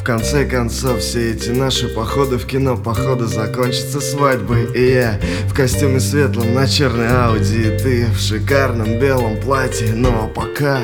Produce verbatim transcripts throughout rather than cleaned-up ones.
В конце концов, все эти наши походы в кино, походы закончатся свадьбой. И я в костюме светлом на черной Ауди, и ты в шикарном белом платье. Но пока...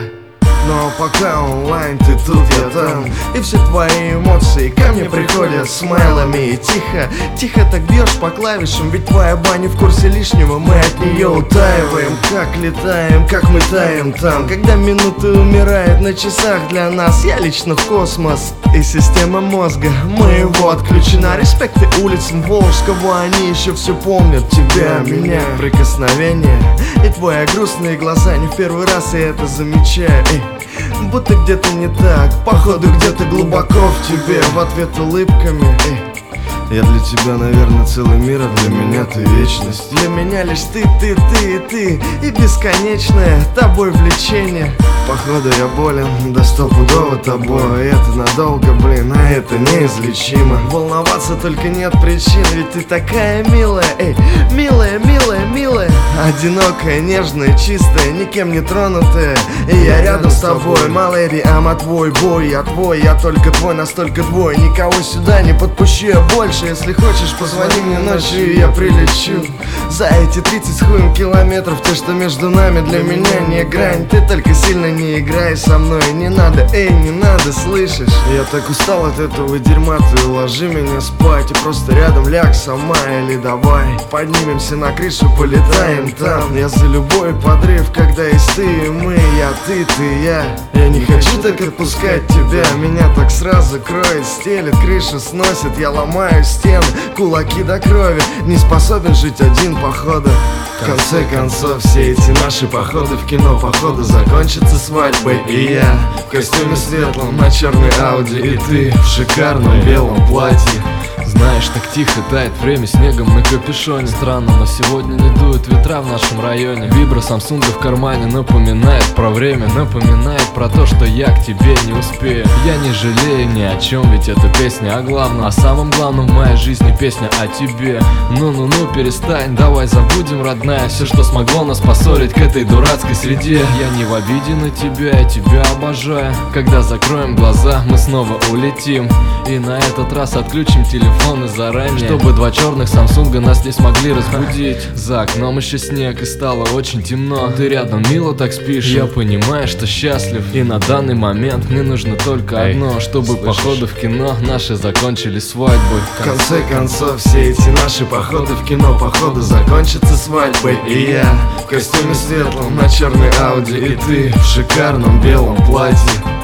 Но пока онлайн, ты тут, я там. И все твои эмоции ко мне приходят смайлами. И тихо, тихо так бьешь по клавишам, ведь твоя баня в курсе лишнего, мы от нее утаиваем. Как летаем, как мы таем там, когда минуты умирают на часах для нас. Я лично в космос, и система мозга моего отключена. Респекты улицам Волжского, они еще все помнят тебя, меня, прикосновения и твои грустные глаза. Не в первый раз я это замечаю. Эй, будто где-то не так, походу где-то глубоко в тебе. В ответ улыбками. Эй, я для тебя, наверное, целый мир, а для меня ты вечность. Для меня лишь ты, ты, ты и ты, и бесконечное тобой влечение. Походу я болен, да стопудово тобой. Это надолго, блин, а это неизлечимо. Волноваться только нет причин, ведь ты такая милая. Эй, милая, милая, милая, одинокая, нежная, чистая, никем не тронутая. И я рядом с тобой, малэри, ама твой бой. Я твой, я только твой, настолько твой. Никого сюда не подпущу я больше. Если хочешь, позвони мне ночью, и я прилечу. За эти тридцать с хуем километров, то, что между нами, для меня не грань. Ты только сильно не играй со мной, не надо, эй, не надо, слышишь? Я так устал от этого дерьма, ты уложи меня спать и просто рядом ляг сама. Или давай поднимемся на крышу, полетаем там. Я за любой подрыв, когда есть ты и мы. Я ты, ты, я. Я не хочу так отпускать тебя, меня так сразу кроет, стелет, крышу сносит. Я ломаю стены, кулаки до крови, не способен жить один, походу. В конце концов, все эти наши походы в кино, походу закончатся свадьбой. И я в костюме светлом на черной Ауди, и ты в шикарном белом платье. Знаешь, так тихо тает время снегом на капюшоне. Странно, но сегодня не дуют ветра в нашем районе. Вибра Самсунга в кармане напоминает про время, напоминает про то, что я к тебе не успею. Я не жалею ни о чем, ведь это песня о главном. О самом главном в моей жизни песня о тебе. Ну-ну-ну, перестань, давай забудем, родная, все, что смогло нас поссорить к этой дурацкой среде. Я не в обиде на тебя, я тебя обожаю. Когда закроем глаза, мы снова улетим. И на этот раз отключим телефон заранее, чтобы два черных Самсунга нас не смогли разбудить. За окном еще снег и стало очень темно. Ты рядом мило так спишь, я понимаю, что счастлив. И на данный момент мне нужно только Эй, одно, чтобы слышишь? Походы в кино наши закончились свадьбой. В конце концов, все эти наши походы в кино, походу закончатся свадьбой. И я в костюме светлом на черной Ауди, и ты в шикарном белом платье.